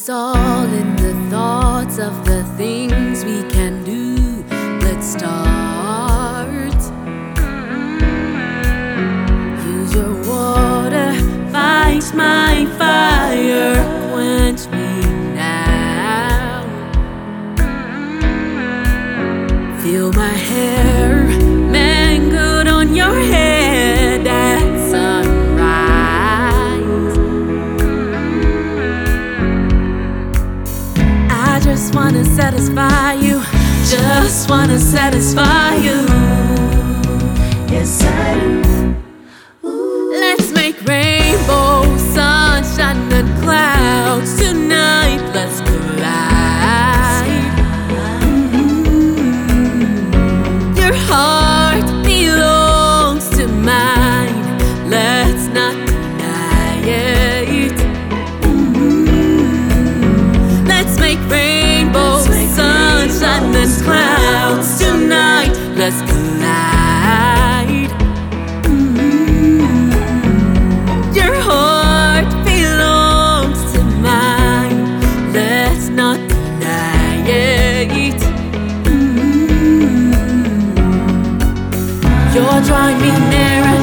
It's all in the thoughts of the things we can do. Let's start. Use your water, fight my fire, quench me now. Feel my hair mangled on your head at sunrise. I just wanna satisfy you, just wanna satisfy you. Yes, I do. Let's make rainbow, sunshine and clouds tonight. Let's collide. Your heart belongs to mine. Let's not deny it. Let's make rainbow, sunshine and clouds tonight. Let's collide. Your heart belongs to mine. Let's not deny it. You're drawing me nearer.